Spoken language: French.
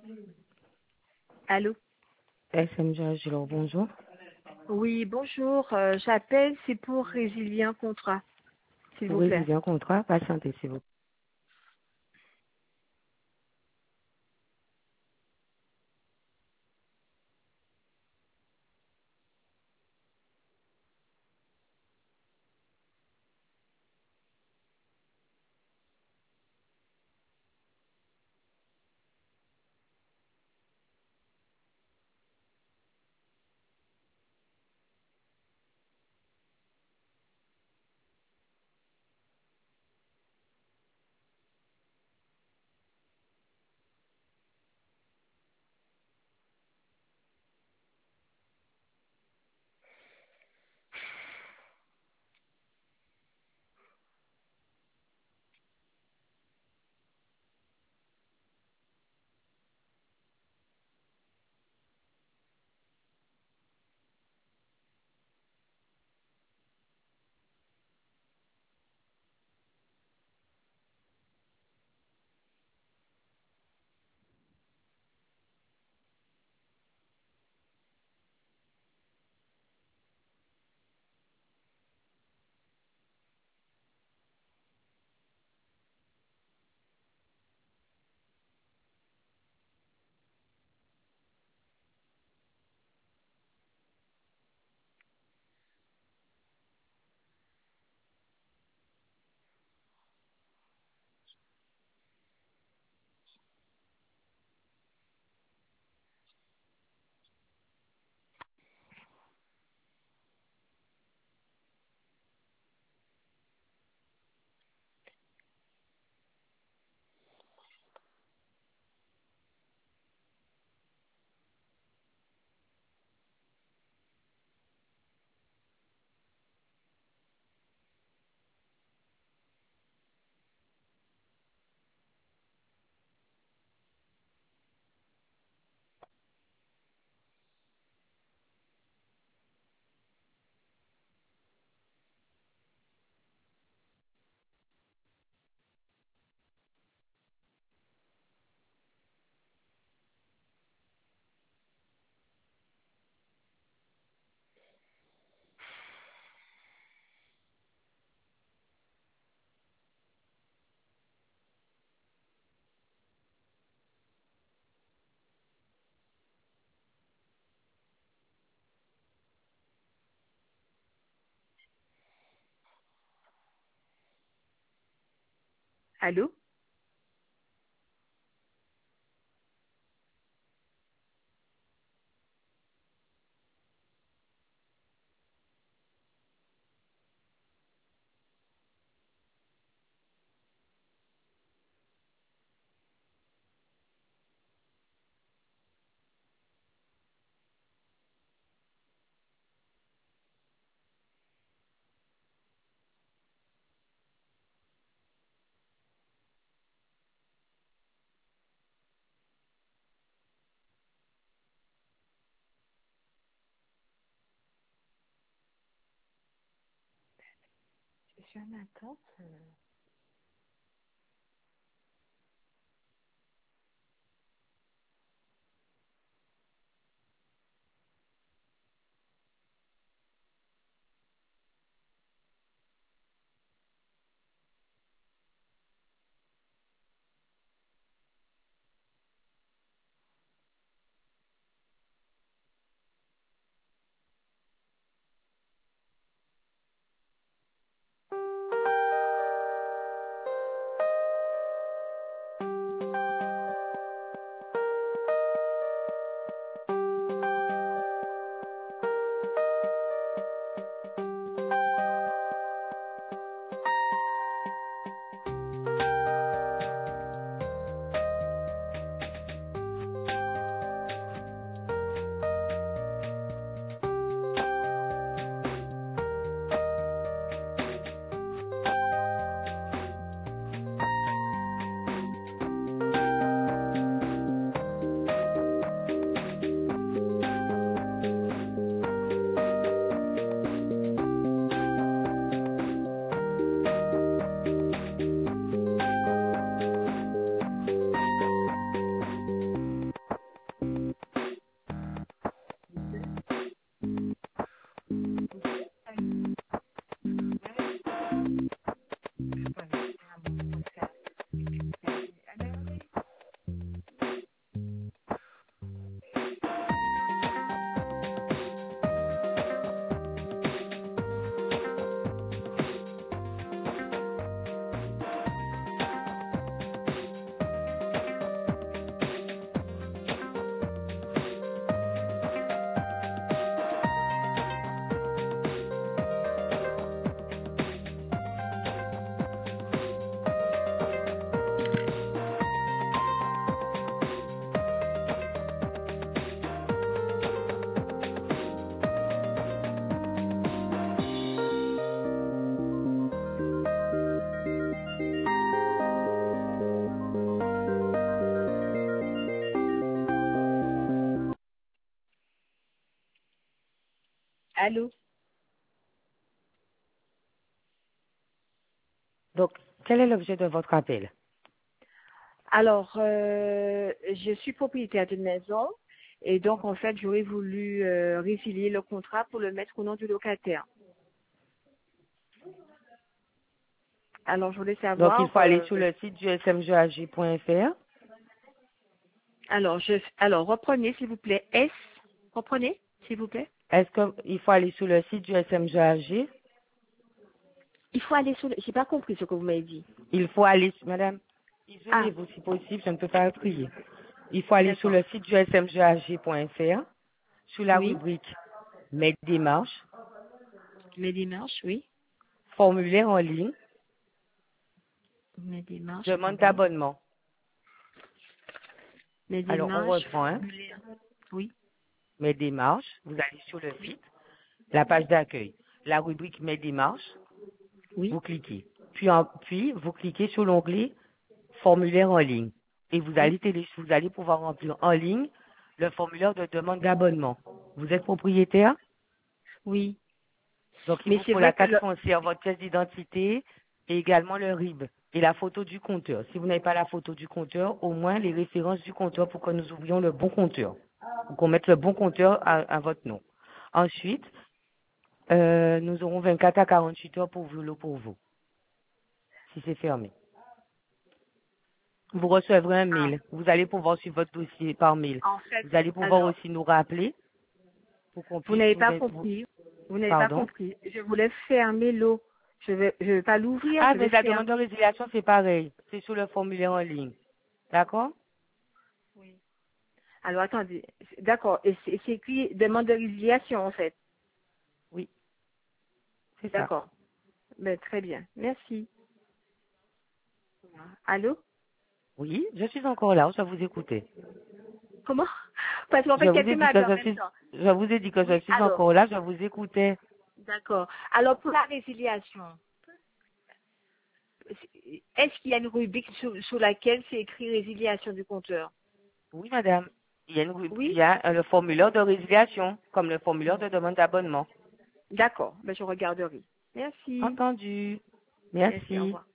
Allô? SM Jagilo, bonjour. Oui, bonjour. J'appelle, c'est pour résilier un contrat, s'il Pour vous plaît. résilier un contrat, patientez s'il vous plaît. Allô? Je suis en attente. Allô? Donc, quel est l'objet de votre appel? Alors, je suis propriétaire d'une maison et donc, en fait, j'aurais voulu résilier le contrat pour le mettre au nom du locataire. Alors, je voulais Donc, il savoir... faut aller sur le site du smgag.fr. alors, reprenez, s'il vous plaît. Reprenez, s'il vous plaît. Est-ce qu'il faut aller sur le site du smgag? Il faut aller sur le... J'ai pas compris ce que vous m'avez dit. Il faut aller, madame, Ah, isolez-vous si possible, je ne peux pas prier. Il faut aller sur d'accord. le site du smgag.fr, sur la Oui. rubrique Mes démarches, Mes démarches, oui. formulaire en ligne, Mes démarches, demande attendez. d'abonnement. Mes Alors, on démarches, reprend, hein. formulaire. Oui. Mes démarches, vous allez sur le site, la page d'accueil, la rubrique Mes démarches, Oui. vous cliquez. Puis vous cliquez sur l'onglet Formulaire en ligne. Et vous Oui. allez pouvoir remplir en ligne le formulaire de demande d'abonnement. Vous êtes propriétaire, Oui. donc il Mais vous c'est faut vrai la que carte foncière, votre pièce d'identité et également le RIB et la photo du compteur. Si vous n'avez pas la photo du compteur, au moins les références du compteur pour que nous ouvrions le bon compteur, pour qu'on mette le bon compteur à votre nom. Ensuite, nous aurons 24 à 48 heures pour vous, pour vous, si c'est fermé. Vous recevrez un Ah, mail. Vous allez pouvoir suivre votre dossier par mail. en fait, Vous allez pouvoir alors, aussi nous rappeler pour qu'on vous puisse n'avez vous, pas compris. Vous n'avez pas pardon. compris. Je voulais fermer l'eau. Je vais pas l'ouvrir, Ah, je mais vais la demande de fermer. résiliation, c'est pareil. C'est sur le formulaire en ligne. D'accord? Alors, attendez. D'accord. Et c'est écrit demande de résiliation, en fait. Oui, c'est ça. D'accord. Ben, très bien. Merci. Allô? Oui, je suis encore là, je vous écoutais. Comment? Parce qu'en Je fait, vous ai quelqu'un dit m'a appelé que en même temps. je vous ai dit que je Oui, suis alors. encore là, je vous écoutais. D'accord. Alors, pour la résiliation, est-ce qu'il y a une rubrique sur laquelle c'est écrit résiliation du compteur? Oui, madame. Il Oui? y a le formulaire de résiliation, comme le formulaire de demande d'abonnement. D'accord. Ben, je regarderai. Merci. Entendu. Merci, au Merci. revoir.